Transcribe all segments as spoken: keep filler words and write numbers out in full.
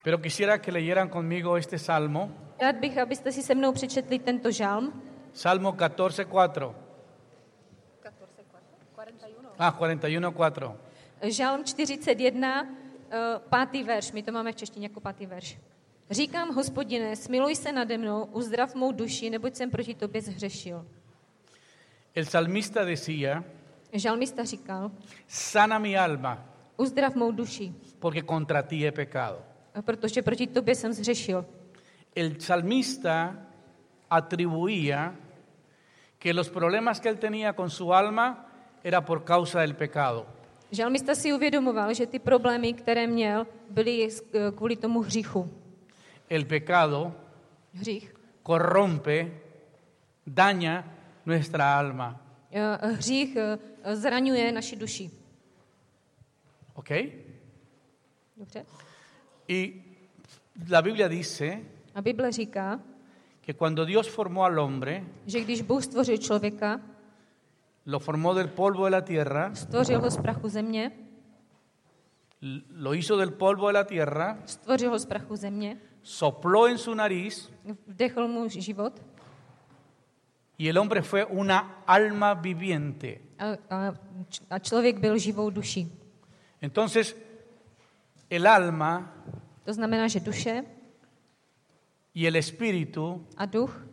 Pero quisiera que leyeran conmigo este salmo, Rád bych, abyste si se mnou přečetli tento žalm. Salmo catorce cuatro. Ah, cuarenta y uno cuatro. Žalm čtyřicet jedna, eh, pátý verš. My to máme v češtině jako pátý verš. Říkám, Hospodine, smiluj se nade mnou, uzdrav mou duši, neboť jsem proti tobě zhřešil. El salmista decía, Žalmista říkal, sana mi alma, uzdrav mou duši, porque contra ti he pecado. protože proti tobě jsem zhřešil. El salmista atribuía que los problemas que él tenía con su alma era por causa del pecado. Žalmista si uvědomoval, že ty problémy, které měl, byly kvůli tomu hříchu. El pecado Hřích. corrompe, daña nuestra alma. Hřích zraňuje naši duši. ¿Ok? Dobře? Y la Biblia dice A Bible říká, que cuando Dios formó al hombre, že když Bůh stvořil člověka, lo formó del polvo de la tierra, stvořil ho z prachu země, lo hizo del polvo de la tierra, stvořil ho z prachu země, sopló en su nariz vdechl mu život y el hombre fue una alma viviente. a, a, a člověk byl živou duší. Entonces, el alma To znamená, že duše y el espíritu a duch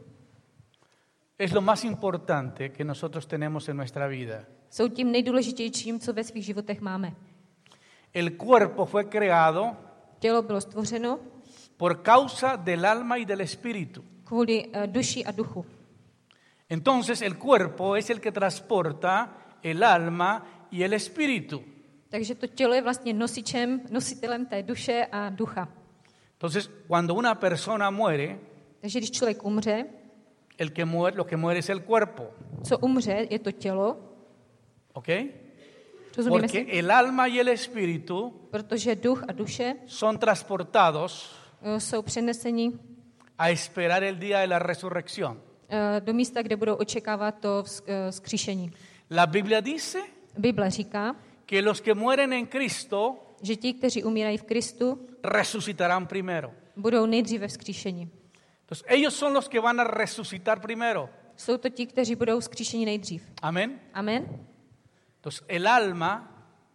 es lo más importante que nosotros tenemos en nuestra vida. jsou tím nejdůležitějším, co ve svých životech máme. El cuerpo fue creado Tělo bylo stvořeno por causa del alma y del espíritu. kvůli uh, duši a duchu. Entonces, el cuerpo es el que transporta el alma y el espíritu. Takže to tělo je vlastně nosičem, nositelem té duše a ducha. Entonces, cuando una persona muere, Takže když člověk umře, el que muere, lo que muere es el cuerpo, co umře, je to tělo, ¿ok? rozumíme Porque si? el alma y el espíritu Protože duch a duše son transportados uh, jsou přeneseni a esperar el día de la resurrección. uh, do místa, kde budou očekávat to vz- uh, vzkříšení. La Biblia dice Bible říká, que los que mueren en Cristo že ti, kteří umírají v Kristu, resucitarán primero. budou nejdříve vzkříšeni. Entonces, ellos son los que van a resucitar primero. Jsou to ti, kteří budou vzkříšeni nejdřív. Amén. Amen? Entonces, el alma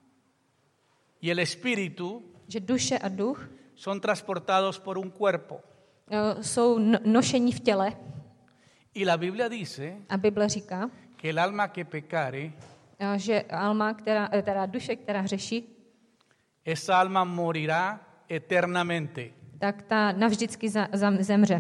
y el espíritu Že duše a duch son transportados por un cuerpo. uh, jsou no- nošení v těle. Y la Biblia dice A Bible říká, que el alma que pecare, uh, že alma, která, eh, teda duše, která hřeší, esa alma morirá eternamente. tak ta navždycky za, za, zemře.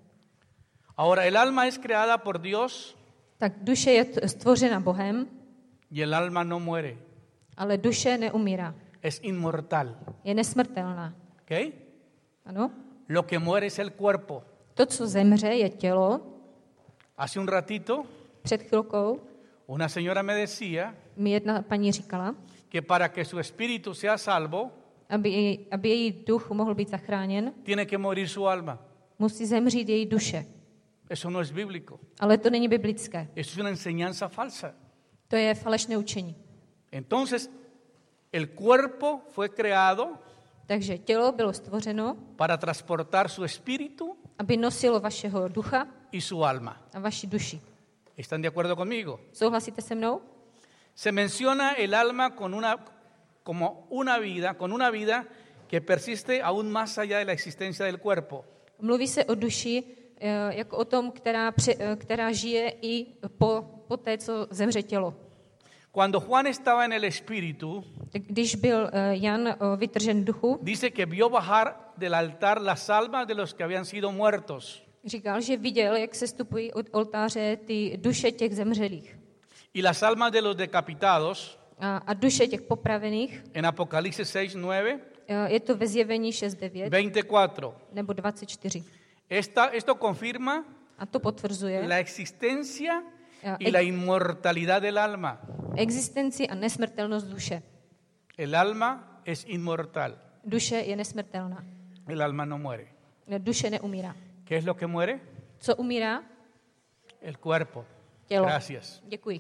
Ahora, el alma es creada por Dios Tak duše je t- stvořena Bohem, y el alma no muere, ale duše neumírá. es inmortal. Je nesmrtelná. ¿Ok? Ano? Lo que muere es el cuerpo. To, co zemře, je tělo. Hace un ratito, Před chvilkou una señora me decía mi jedna paní říkala, que para que su espíritu sea salvo, aby, jej, aby její duch mohl být zachráněn, tiene que morir su alma. musí zemřít její duše. Eso no es bíblico. Ale to není biblické. Eso es una enseñanza falsa. To je falešné učení. Entonces, el cuerpo fue creado Takže tělo bylo stvořeno, para transportar su espíritu aby nosilo vašeho ducha y su alma. a vaši duši. ¿Están de acuerdo conmigo? Souhlasíte se mnou? Se menciona el alma con una, como una vida, con una vida que persiste aún más allá de la existencia del cuerpo. Mluví se o duši eh, jako o tom, která, pře, eh, která žije i po, po té, co zemře tělo. Cuando Juan estaba en el espíritu, Tak když byl eh, Jan eh, vytržen duchu, dice que vio bajar del altar las almas de los que habían sido muertos. říkal, že viděl, jak se stupují od oltáře ty duše těch zemřelých Y las almas de los decapitados, a, a duše těch popravených. en Apocalipsis seis, nueve, Eh, je to ve Zjevení šest devět veinticuatro. nebo dvacet čtyři. Esta, esto confirma A to potvrzuje la existencia Ya, y la inmortalidad del alma. existenci a nesmrtelnost duše. El alma es inmortal. Duše je nesmrtelná. El alma no muere. Duše neumírá. ¿Qué es lo que muere? Co umírá? El cuerpo. Tělo. Gracias. Děkuji.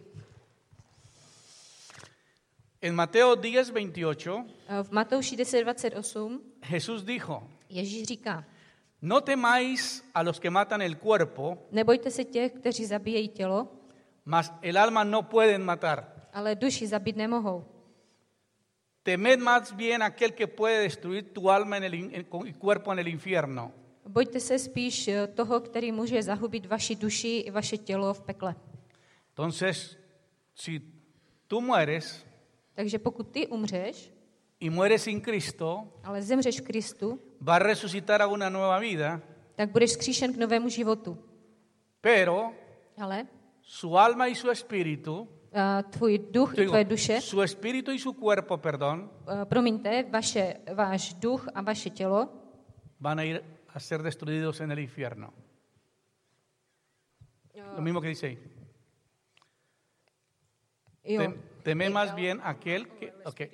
En Mateo diez, veintiocho, V Matouši deset dvacet osm Jesús dijo, Ježíš říká, no temáis a los que matan el cuerpo, nebojte se těch, kteří zabíjejí tělo, mas el alma no pueden matar. ale duši zabít nemohou. Temed más bien aquel que puede destruir tu alma en el, in- en- y cuerpo en el infierno. Bojte se spíš eh, toho, který může zahubit vaši duši i vaše tělo v pekle. Entonces, si tú mueres Takže pokud ty umřeš, y mueres sin Cristo, ale zemřeš v Kristu, va a resucitar a una nueva vida, tak budeš vzkříšen k novému životu. pero Ale su alma y su espíritu, a tvůj duch i digo, tvoje duše, su espíritu y su cuerpo, perdón, eh, promiňte, vaše, váš duch a vaše tělo van a ir a ser destruidos en el infierno. Lo mismo que dice ahí. jo, Tem- temed más bien aquel que, ok.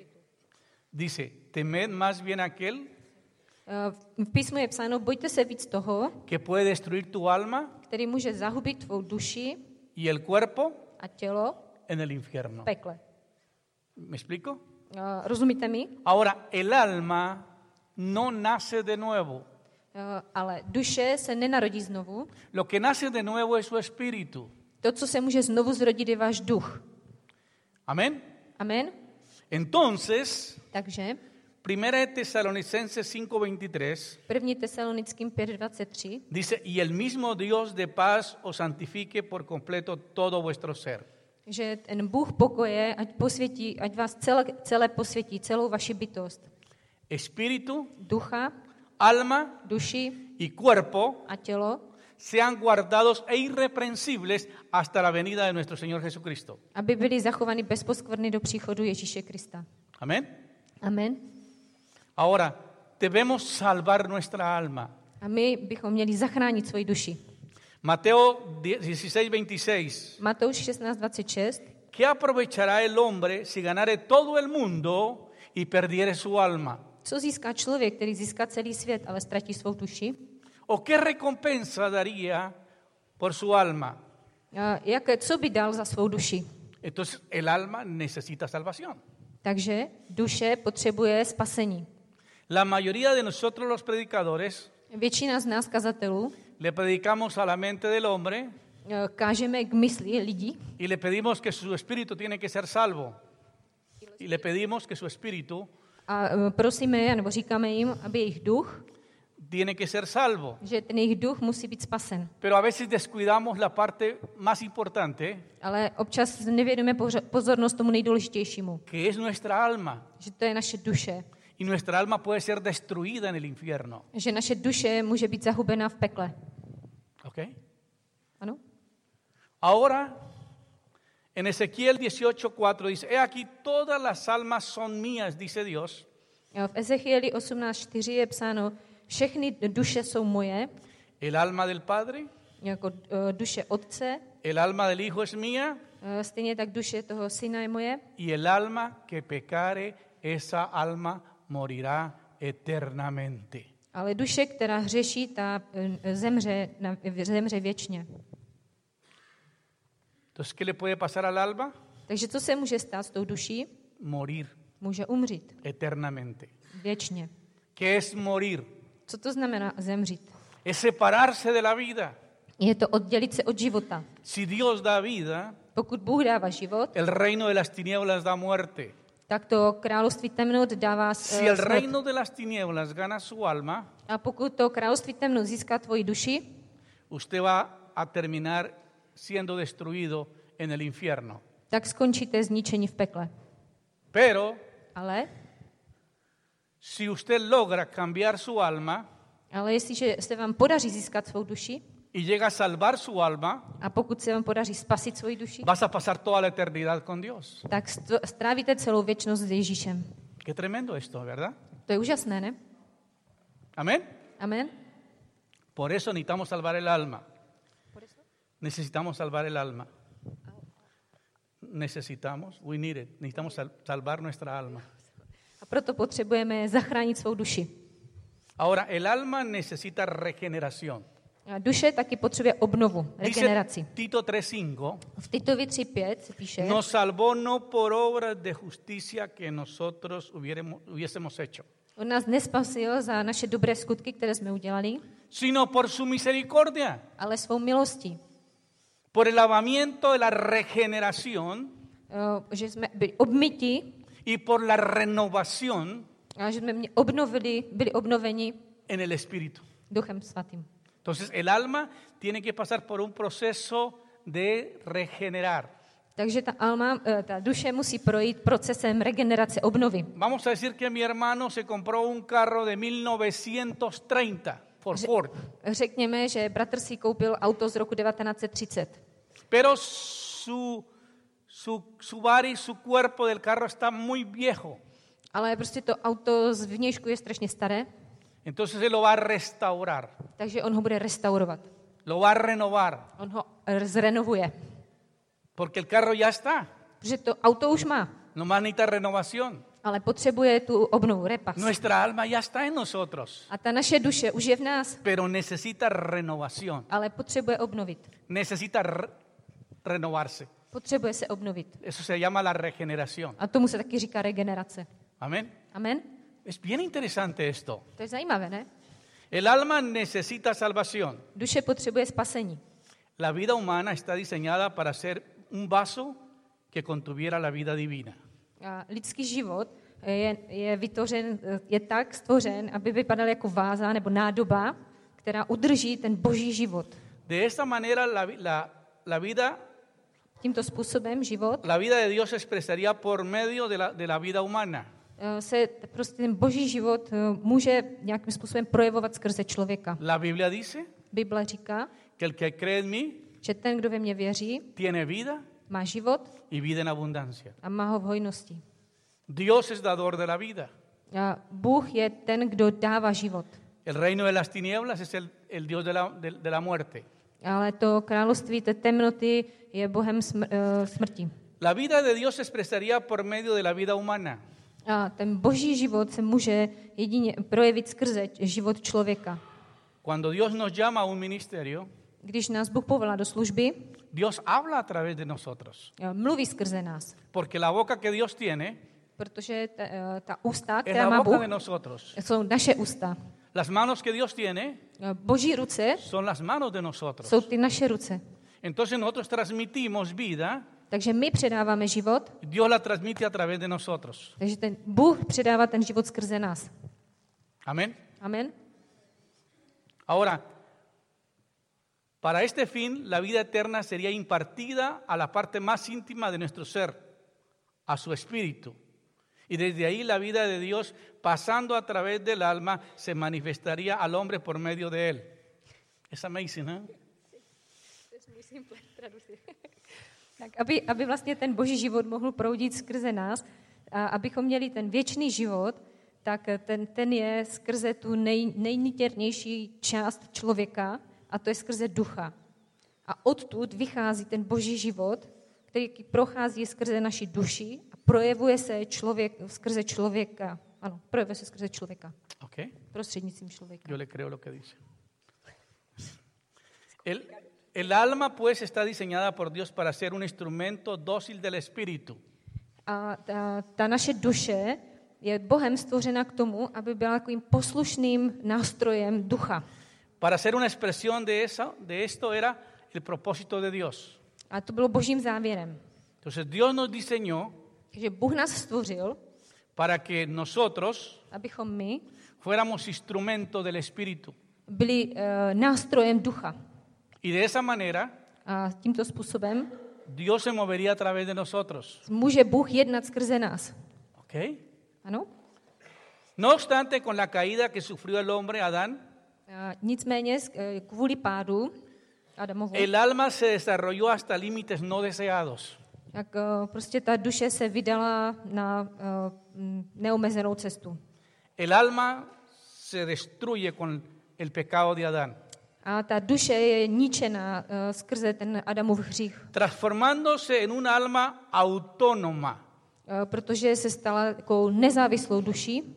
Dice, temed más bien aquel eh, v písmu je psáno, bojte se víc toho, que puede destruir tu alma který může zahubit tvou duši y el cuerpo a tělo en el infierno. v pekle. ¿Me explico? Eh, Rozumíte mi? Ahora, el alma no nace de nuevo. Eh, Ale duše se nenarodí znovu. Lo que nace de nuevo es su espíritu. To, co se může znovu zrodit, je váš duch. Amén. Amen? Entonces, Takže Primera de Tesalonicenses cinco veintitrés první Tesalonickým pět dvacet tři dice, y el mismo Dios de paz os santifique por completo todo vuestro ser. že ten Bůh pokoje, ať posvětí, ať vás celé, celé posvětí, celou vaši bytost. Espíritu, Ducha, alma duši y cuerpo a tělo, sean guardados e irreprensibles hasta la venida de nuestro Señor Jesucristo. aby byli zachovány bez poskvrny do příchodu Ježíše Krista. Amén. Amen. Ahora, debemos salvar nuestra alma. A my bychom měli zachránit svoji duši. Mateo dieciséis veintiséis. Matouš šestnáct dvacet šest. ¿Qué aprovechará el hombre si ganare todo el mundo y perdiere su alma? Co získá člověk, který získá celý svět, ale ztratí svou duši? ¿O qué recompensa daría por su alma? A jak, co by dal za svou duši? Entonces, el alma necesita salvación. Takže duše potřebuje spasení. La mayoría de nosotros los predicadores Většina z nás kazatelů le predicamos a la mente del hombre eh, kážeme k mysli lidí y le pedimos que su espíritu tiene que ser salvo. Y le pedimos que su espíritu a eh, prosíme je, nebo říkáme jim, aby jejich duch, tiene que ser salvo. že ten jejich duch musí být spasen. Pero a veces descuidamos la parte más importante, Ale občas nevěnujeme pořa- pozornost tomu nejdůležitějšímu, que es nuestra alma. že to je naše duše. Y nuestra alma puede ser destruida en el infierno. Že naše duše může být zahubená v pekle. ¿Ok? Ano? Ahora, en Ezequiel dieciocho cuatro dice, he aquí todas las almas son mías, dice Dios. V Ezechieli osmnáct čtyři je psáno, všechny duše jsou moje, El alma del Padre, jako eh, duše otce, el alma del Hijo es mía, eh, stejně tak duše toho syna je moje. y el alma que pecare, esa alma morirá eternamente. Ale duše, která hřeší, ta eh, zemře, na, zemře věčně. Entonces, ¿qué le puede pasar al alma? Takže co se může stát s tou duší? Morir Může umřít eternamente. věčně. ¿Qué es morir? Co to znamená zemřít? Es separarse de la vida. Je to oddělit se od života. Si Dios da vida, Pokud Bůh dává život, el reino de las tinieblas da muerte. tak to království temnot dává Si eh, el smrt. reino de las tinieblas gana su alma, A pokud to království temnot získá tvoji duši, usted va a terminar siendo destruido en el infierno. tak skončíte zničení v pekle. Pero Ale, si usted logra cambiar su alma ale jestliže se vám podaří získat svou duši, y llega a salvar su alma, a pokud se vám podaří spasit svoji duši, vas a pasar toda la eternidad con Dios. tak st- strávíte celou věčnost s Ježíšem. Qué tremendo esto, ¿verdad? To je úžasné, ne? Amén. Amen? Por eso necesitamos salvar el alma. Necesitamos salvar el alma. Necesitamos, we need it. Necesitamos sal- salvar nuestra alma. A proto potřebujeme zachránit svou duši. Ahora, el alma necesita regeneración. A duše taky potřebuje obnovu, regeneraci. Dice Tito tres cinco, V Titovi tři pět se píše, nos salvó no por obras de justicia que nosotros hubiéramos- hubiésemos hecho. On nás nespasil za naše dobré skutky, které jsme udělali, sino por su misericordia, ale svou milostí. por el lavamiento de la regeneración Uh, že jsme byli obmyti y por la renovación a že jsme mě obnovili, byli obnoveni en el Espíritu. Duchem Svatým. Entonces el alma tiene que pasar por un proceso de regenerar. Takže ta alma, uh, ta duše musí projít procesem regenerace, obnovy. Vamos a decir que mi hermano se compró un carro de mil novecientos treinta por Ford, Řekněme, že bratr si koupil auto z roku devatenáct set třicet. pero su, su, su body, su cuerpo del carro está muy viejo. Ale prostě to auto z vnějšku je strašně staré, Entonces él lo va a restaurar, takže on ho bude restaurovat. lo va a renovar, On ho zrenovuje. porque el carro ya está, Protože to auto už má, nomás necesita renovación. ale potřebuje tu obnovu, repas. Nuestra alma ya está en nosotros, A ta naše duše už je v nás, pero necesita renovación, ale potřebuje obnovit. necesita re- renovarse. Potřebuje se obnovit. Eso se llama la regeneración. A tomu se taky říká regenerace. Amén. Amen? Es bien interesante esto. To je zajímavé, ne? El alma necesita salvación. Duše potřebuje spasení. La vida humana está diseñada para ser un vaso que contuviera la vida divina. A lidský život je, je vytvořen, je tak stvořen, aby vypadal jako váza nebo nádoba, která udrží ten boží život. De esta manera la, vi- la, la vida, Tímto způsobem život la vida de Dios se expresaría por medio de la, de la vida humana. eh, se prostě ten boží život eh, může nějakým způsobem projevovat skrze člověka. La Biblia dice Bible říká, que el que cree en mí že ten, kdo ve mně věří, tiene vida má život y vida en abundancia. a má ho v hojnosti. Dios es dador de la vida. A Bůh je ten, kdo dává život. El reino de las tinieblas es el, el Dios de la, de, de la muerte. Ale to království té temnoty je Bohem smr- eh, smrti. La vida de Dios se expresaría por medio de la vida humana. A ten boží život se může jedině projevit skrze život člověka. Cuando Dios nos llama a un ministerio, Když nás Bůh povolá do služby, Dios habla a través de nosotros. eh, mluví skrze nás. Porque la boca que Dios tiene Protože ta, eh, ta ústa, es která la má boca Bůh, de nosotros. jsou naše ústa. Las manos que Dios tiene Eh, Boží ruce son las manos de nosotros. jsou ty naše ruce. Entonces nosotros transmitimos vida, Takže my předáváme život, Dios la transmite a través de nosotros. takže ten Bůh předává ten život skrze nás. Amén. Amen. Ahora, para este fin, la vida eterna sería impartida a la parte más íntima de nuestro ser, a su espíritu. Y desde ahí la vida de Dios, pasando a través del alma, se manifestaría al hombre por medio de él. Es amazing, ¿eh? Tak aby, aby vlastně ten boží život mohl proudit skrze nás, a abychom měli ten věčný život, tak ten, ten je skrze tu nej, nejniternější část člověka, a to je skrze ducha. A odtud vychází ten boží život, který prochází skrze naši duši a projevuje se člověk, skrze člověka. Ano, projevuje se skrze člověka. ¿Ok? Prostřednictvím člověka. Yo le creo lo que dice. El, el alma, pues, está diseñada por Dios para ser un instrumento dócil del Espíritu. A ta, ta naše duše je Bohem stvořena k tomu, aby byla takovým poslušným nástrojem ducha. Para ser una expresión de, esa, de esto era el propósito de Dios. A to bylo božím závěrem. Entonces Dios nos diseñó Takže Bůh nás stvořil, para que nosotros abychom my fuéramos instrumento del Espíritu. byli uh, nástrojem ducha. Y de esa manera A tímto způsobem Dios se movería a través de nosotros. může Bůh jednat skrze nás. ¿Ok? Ano? No obstante, con la caída que sufrió el hombre, Adán, A nicméně s- eh, kvůli pádu Adamovu, el alma se desarrolló hasta límites no deseados. tak uh, prostě ta duše se vydala na uh, mm, neomezenou cestu. El alma se destruye con el pecado de Adán, A ta duše je ničena uh, skrze ten Adamův hřích, transformándose en un alma autónoma. uh, protože se stala takovou nezávislou duší.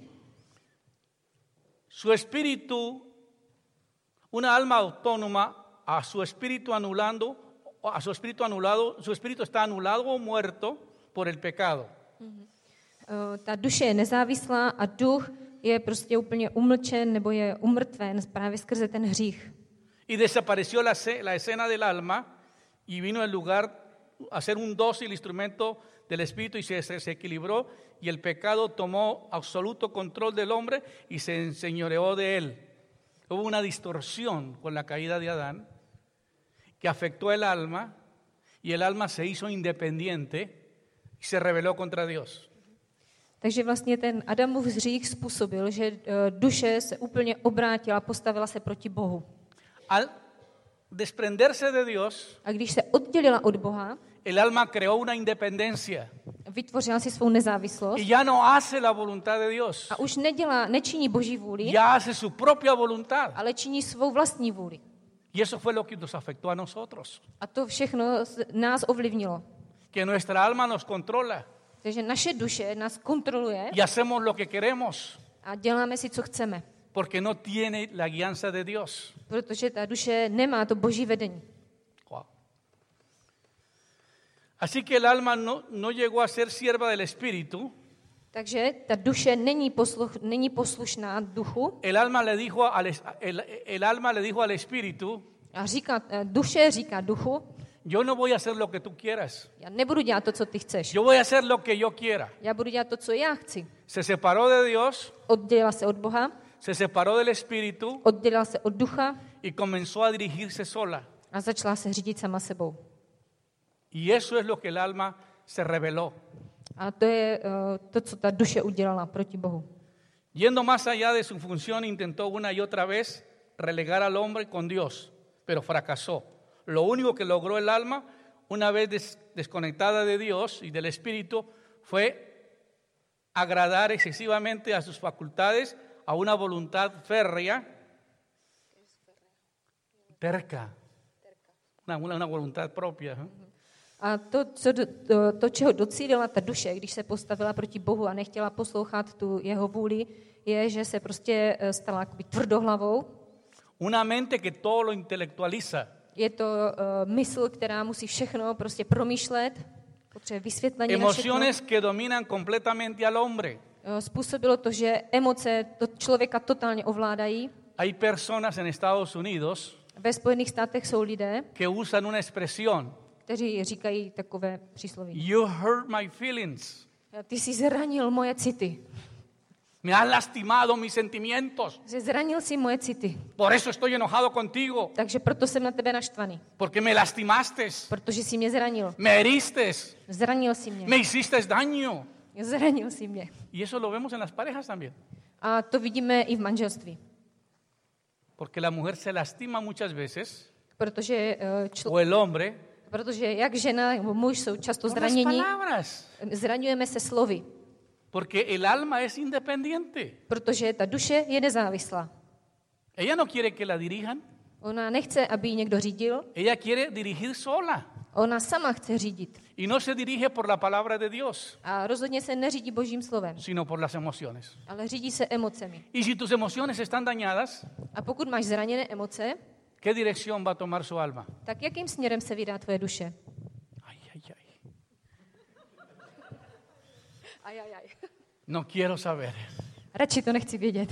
Su espíritu, una alma autónoma, a su espíritu anulando, a su espíritu anulado, su espíritu está anulado o muerto por el pecado. Uh, ta duše je nezávislá a duch je prostě úplně umlčen nebo je umrtven právě skrze ten hřích. Y desapareció la, ce- la escena del alma y vino en lugar a ser un dócil instrumento del Espíritu y se, se, se equilibró y el pecado tomó absoluto control del hombre y se enseñoreó de él. Hubo una distorsión con la caída de Adán que afectó el alma y el alma se hizo independiente y se rebeló contra Dios. Takže vlastně ten Adamův hřích způsobil, že eh, duše se úplně obrátila, postavila se proti Bohu. Al desprenderse de Dios, A když se oddělila od Boha, el alma creó una independencia vytvořila si svou nezávislost y ya no hace la voluntad de Dios, a už nedělá, nečiní Boží vůli, ya hace su propia voluntad. ale činí svou vlastní vůli. Y eso fue lo que nos afectó a nosotros, A to všechno z- nás ovlivnilo. que nuestra alma nos controla Takže naše duše nás kontroluje y hacemos lo que queremos a děláme si, co chceme. porque no tiene la guianza de Dios. Protože ta duše nemá to Boží vedení. Wow. Así que el alma no, no llegó a ser sierva del Espíritu. Takže ta duše není, posluch, není poslušná duchu El alma le dijo al, es- el, el alma le dijo al Espíritu, a říká, eh, duše říká duchu, yo no voy a hacer lo que tú quieras, já nebudu dělat to, co ty chceš. yo voy a hacer lo que yo quiera. Já budu dělat to, co já chci. Se separó de Dios, Oddělila se od Boha, se separó del Espíritu oddělila se od ducha y comenzó a dirigirse sola. a začala se řídit sama sebou. Y eso es lo que el alma se rebeló. A to je eh, to, co ta duše udělala proti Bohu. Yendo más allá de su función, intentó una y otra vez relegar al hombre con Dios, pero fracasó. Lo único que logró el alma, una vez des- desconectada de Dios y del Espíritu, fue agradar excesivamente a sus facultades, a una voluntad férrea, terca, una, una, una voluntad propia. ¿eh? A to, co, do- to, to, čeho docílila ta duše, když se postavila proti Bohu a nechtěla poslouchat tu jeho vůli, je, že se prostě eh, stala jakoby tvrdohlavou. Una mente que todo lo intelectualiza. Je to uh, mysl, která musí všechno prostě promýšlet, potřebuje vysvětlení na všechno. Emociones que dominan completamente al hombre. Eh, Způsobilo to, že emoce to člověka totálně ovládají. Hay personas en Estados Unidos Ve Spojených státech jsou lidé, que usan una expresión, kteří říkají takové přísloví. you hurt my feelings, Ty jsi zranil moje city. me has lastimado mis sentimientos, Že zranil si moje city. por eso estoy enojado contigo, Takže proto jsem na tebe naštvaný. porque me lastimaste, Protože jsi mě zranil. me heriste, Zranil si mě. me hiciste daño. Zranil si mě. Y eso lo vemos en las parejas también, A to vidíme i v manželství. porque la mujer se lastima muchas veces, Protože, eh, člo, o el hombre, protože jak žena nebo muž jsou často por las zraněni, palabras, zraňujeme se slovy. porque el alma es independiente. Protože ta duše je nezávislá. Ella no quiere que la dirijan, Ona nechce, aby ji někdo řídil. ella quiere dirigir sola. Ona sama chce řídit. Y no se dirige por la palabra de Dios, A rozhodně se neřídí Božím slovem, sino por las emociones. ale řídí se emocemi. Y si tus emociones están dañadas, A pokud máš zraněné emoce, ¿qué dirección va a tomar su alma? tak jakým směrem se vydá tvoje duše? Ay, ay, ay. Aj, aj, aj. No quiero saber. Radši to nechci vědět.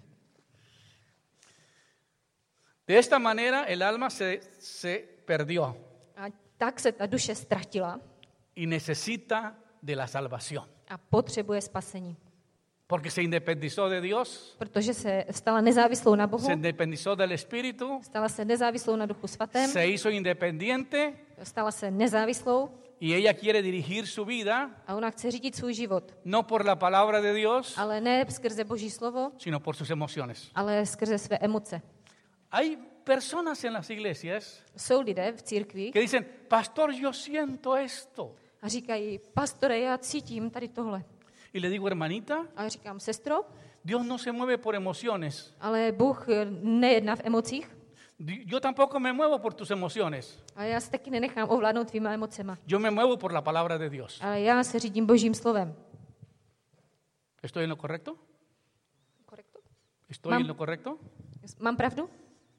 De esta manera el alma se, se perdió A tak se ta duše ztratila y necesita de la salvación, a potřebuje spasení. porque se independizó de Dios, Protože se stala nezávislou na Bohu, se independizó del Espíritu, stala se nezávislou na Duchu Svatém, se hizo independiente stala se nezávislou y ella quiere dirigir su vida a ona chce řídit svůj život. no por la palabra de Dios, Ale ne skrze Boží slovo, sino por sus emociones. ale skrze své emoce. Hay personas en las iglesias Jsou lidé v církvi que dicen, pastor, yo siento esto. a říkají, pastore, já cítím tady tohle. Y le digo, hermanita, A já říkám, sestro, Dios no se mueve por emociones. ale Bůh nejedná v emocích Di- Yo tampoco me muevo por tus emociones. a já se taky nenechám ovládnout tvýma emocema. Yo me muevo por la palabra de Dios. Ale já se řídím Božím slovem. ¿Estoy en lo correcto? ¿Estoy Mam- en lo correcto? Mám pravdu?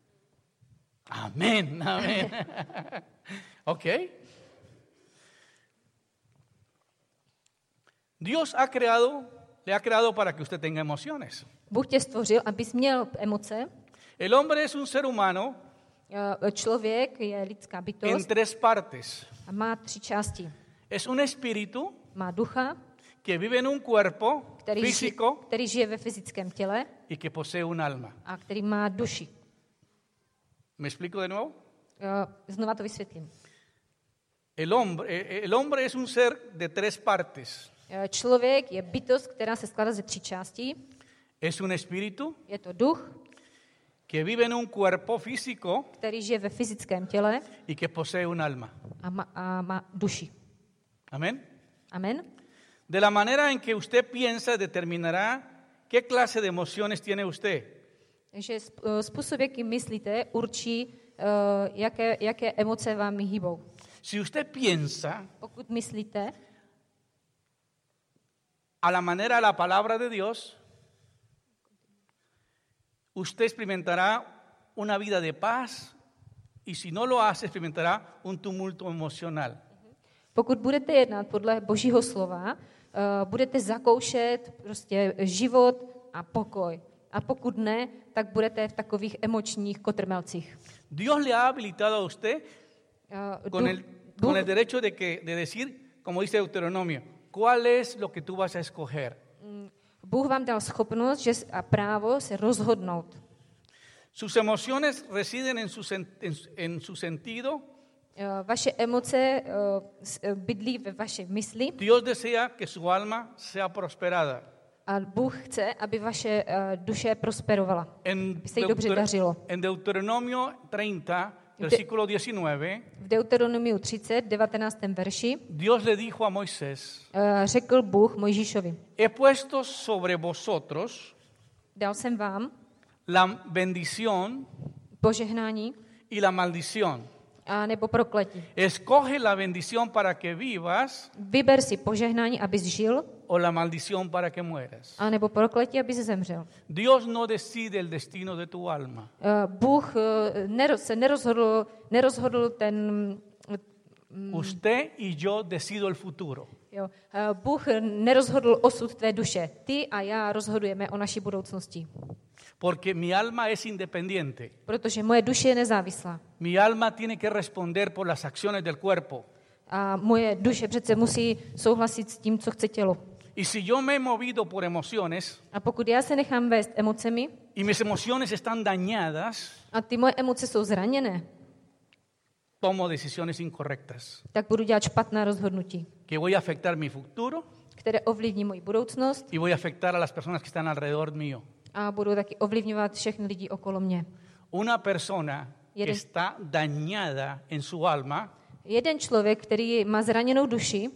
Amén, amén. Ok. Dios ha creado, le ha creado para que usted tenga emociones. Bůh tě stvořil, abys měl emoce. El hombre es un ser humano Eh, Člověk je lidská en bytost tres partes. a má tři části. Es un espíritu Má ducha, que vive en un cuerpo který, ži, físico který žije ve fyzickém těle y que posee un alma. a který má duši. ¿Me explico de nuevo? Eh, Znova to vysvětlím. El hombre, eh, el hombre es un ser de tres partes. Eh, Člověk je bytost, která se skládá ze tří částí. Es un espíritu Je to duch, que vive en un cuerpo físico který žije ve fyzickém těle y que posee un alma. a má, a má duši. Amén. Amen. De la manera en que usted piensa determinará qué clase de emociones tiene usted. Takže sp- eh, způsob, jaký myslíte, určí, eh, jaké, jaké emoce vám hýbou. Si usted piensa Pokud myslíte a la manera de la palabra de Dios, usted experimentará una vida de paz y si no lo hace, experimentará un tumulto emocional. Pokud budete jednat podle Božího slova, uh, budete zakoušet prostě život a pokoj. A pokud ne, tak budete v takových emočních kotrmelcích. Dios le ha habilitado a usted Uh, con duch, el, duch, con el derecho de, que, de decir, como dice Deuteronomio, ¿cuál es lo que tú vas a escoger? Bůh vám dal schopnost že, a právo se rozhodnout. Sus emociones residen en su, sen- en, en su sentido. Uh, vaše emoce uh, s- uh, bydlí ve vaší mysli Dios desea que su alma sea prosperada. a Bůh chce, aby vaše uh, duše prosperovala. En, Aby se jí dobře Deuter- dařilo. en Deuteronomio treinta, versículo diecinueve, V Deuteronomiu třicet, devatenáctém verši Dios le dijo a Moisés, uh, řekl Bůh Mojžíšovi, he puesto sobre vosotros dal jsem vám la bendición požehnání y la maldición. a nebo prokletí. Escoge la bendición para que vivas Vyber si požehnání, abys žil, o la maldición para que mueras. a nebo prokletí, abys zemřel. Dios no decide el destino de tu alma. Uh, Bůh uh, nero, se nerozhodl, nerozhodl ten... Usted y yo decido el futuro. Jo, uh, Bůh nerozhodl osud tvé duše. Ty a já rozhodujeme o naší budoucnosti. Porque mi alma es independiente. Protože moje duše je nezávislá. Mi alma tiene que responder por las acciones del cuerpo. A moje duše přece musí souhlasit s tím, co chce tělo. Y si yo me he movido por emociones A pokud já se nechám vést emocemi y mis emociones están dañadas, a ty moje emoce jsou zraněné, tomo decisiones incorrectas tak budu dělat špatná rozhodnutí, que voy a afectar mi futuro které ovlivní moji budoucnost y voy a afectar a las personas que están alrededor mío. a budou taky ovlivňovat všechny lidi okolo mě. Una persona que Jeden- está dañada en su alma Jeden člověk, který má zraněnou duši,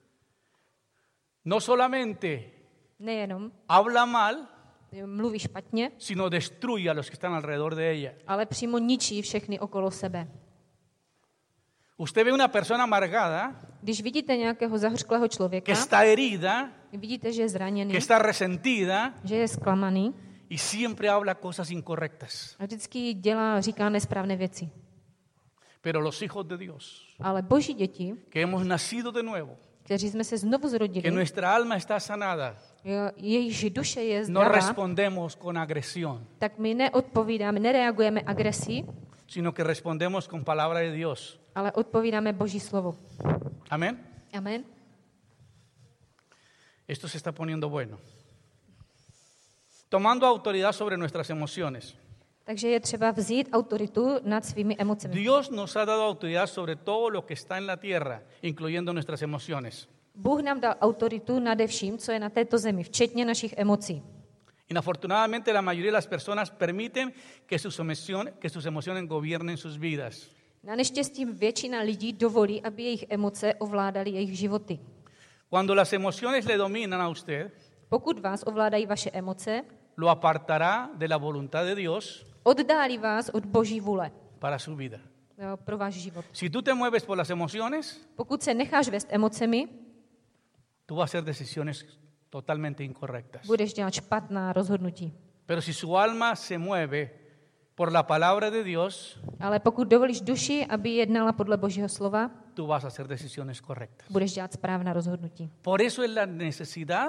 no solamente nejenom habla mal, mluví špatně, sino destruye a los que están alrededor de ella. ale přímo ničí všechny okolo sebe. Usted ve una persona amargada Když vidíte nějakého zahořklého que člověka, está herida, vidíte, že je zraněný, que está resentida že je zklamaný y siempre habla cosas incorrectas. a vždycky dělá, říká nesprávné věci. Pero los hijos de Dios, Ale boží děti, que hemos nacido de nuevo, kteří jsme se znovu que zrodili, nuestra alma está sanada, je- jejichž duše je no zdravá, respondemos con agresión, tak my neodpovídáme, nereagujeme agresí, sino que respondemos con palabra de Dios. ale odpovídáme Boží slovo. Amén. Amen. Esto se está poniendo bueno. Tomando autoridad sobre nuestras emociones. Takže je třeba vzít autoritu nad svými emocemi. Dios nos ha dado autoridad sobre todo lo que está en la tierra, incluyendo nuestras emociones. Bůh nám dal autoritu nade vším, co je na této zemi, včetně našich emocí. Inafortunadamente, la mayoría de las personas permiten que sus, emoción- que sus emociones gobiernen sus vidas. Na neštěstí většina lidí dovolí, aby jejich emoce ovládaly jejich životy. Cuando las emociones le dominan a usted, Pokud vás ovládají vaše emoce, lo apartará de la voluntad de Dios oddálí vás od Boží vůle para su vida. jo, pro váš život. Si tú te mueves por las emociones, Pokud se necháš vést emocemi, tú vas a hacer decisiones totalmente incorrectas. budeš dělat špatná rozhodnutí. Pero si su alma se mueve por la palabra de Dios, Ale pokud dovolíš duši, aby jednala podle Božího slova, tú vas a hacer decisiones correctas. budeš dělat správná rozhodnutí. Por eso es la necesidad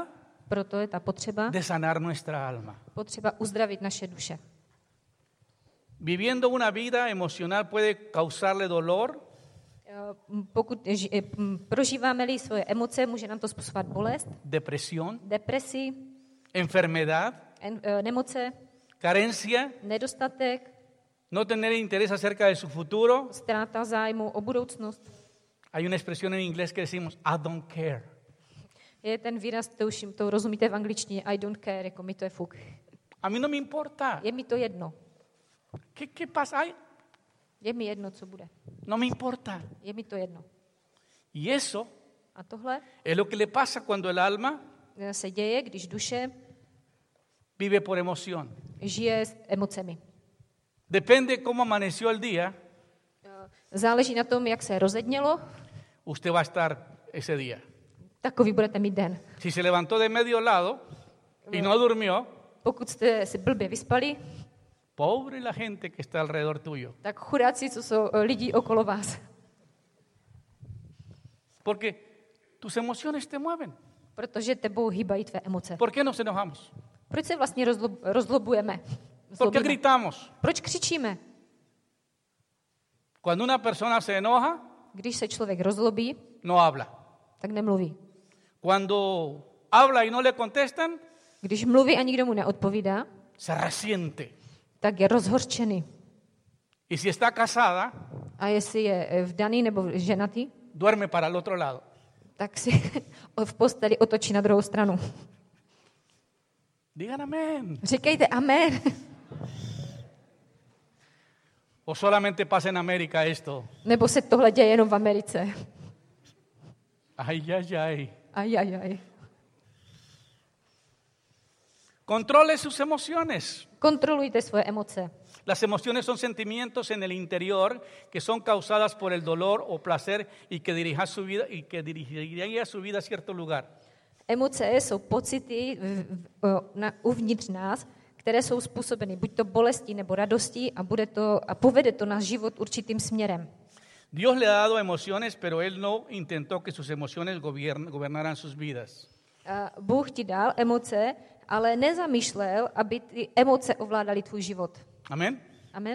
proto je ta potřeba, de sanar nuestra alma. potřeba uzdravit naše duše. Viviendo una vida emocional puede causarle dolor, Pokud ži- m, prožíváme-li svoje emoce, může nám to způsobovat bolest, depresión, depresi, enfermedad, en, e, nemoce, carencia, nedostatek, no tener interés acerca de su futuro. ztráta zájmu o budoucnost. Hay una expresión en inglés que decimos, I don't care. Je ten výraz, to už to rozumíte v angličtině, I don't care, jako mi to je fuk. A mí no me importa. Je mi to jedno. ¿Qué, qué pasa? Ay, Je mi jedno, co bude. no me importa. Je mi to jedno. Y eso A tohle es lo que le pasa cuando el alma se děje, když duše vive por emoción. žije s emocemi. Depende cómo amaneció el día, Záleží na tom, jak se rozednělo, usted va a estar ese día. takový budete mít den. Si se levantó de medio lado y no durmió, Pokud jste si blbě vyspali, pobre la gente que está alrededor tuyo. tak chudáci, co jsou eh, lidi okolo vás. Porque tus emociones te mueven. Protože tebou hýbají tvé emoce. ¿Por qué nos enojamos? Proč se vlastně rozlob, rozlobujeme? ¿Por qué Zlobíme? gritamos? Proč křičíme? Cuando una persona se enoja, Když se člověk rozlobí, no habla. tak nemluví. Cuando habla y no le contestan, Když mluví a nikdo mu neodpovídá, se resiente. tak je rozhorčený. Y si está casada, A jestli je eh, vdaný nebo ženatý, duerme para el otro lado. tak si v posteli otočí na druhou stranu. Digan amén. Říkejte amen. O solamente pasa en América esto. Nebo se tohle děje jenom v Americe. Ay, ay, ay. Aj, aj, aj. Controle sus emociones. Kontrolujte svoje emoce. Las emociones son sentimientos en el interior que son causadas por el dolor o placer y que dirija su vida y que dirigiría su vida a cierto lugar. Emoce jsou pocity v, v, na, uvnitř nás, které jsou způsobeny buď to bolestí nebo radostí a, bude to, a povede to náš život určitým směrem. Dios le ha dado emociones, pero Él no intentó que sus emociones gobern- gobernaran sus vidas. A Bůh ti dal emoce, ale nezamýšlel, aby ty emoce ovládaly tvůj život. Amén. Amen?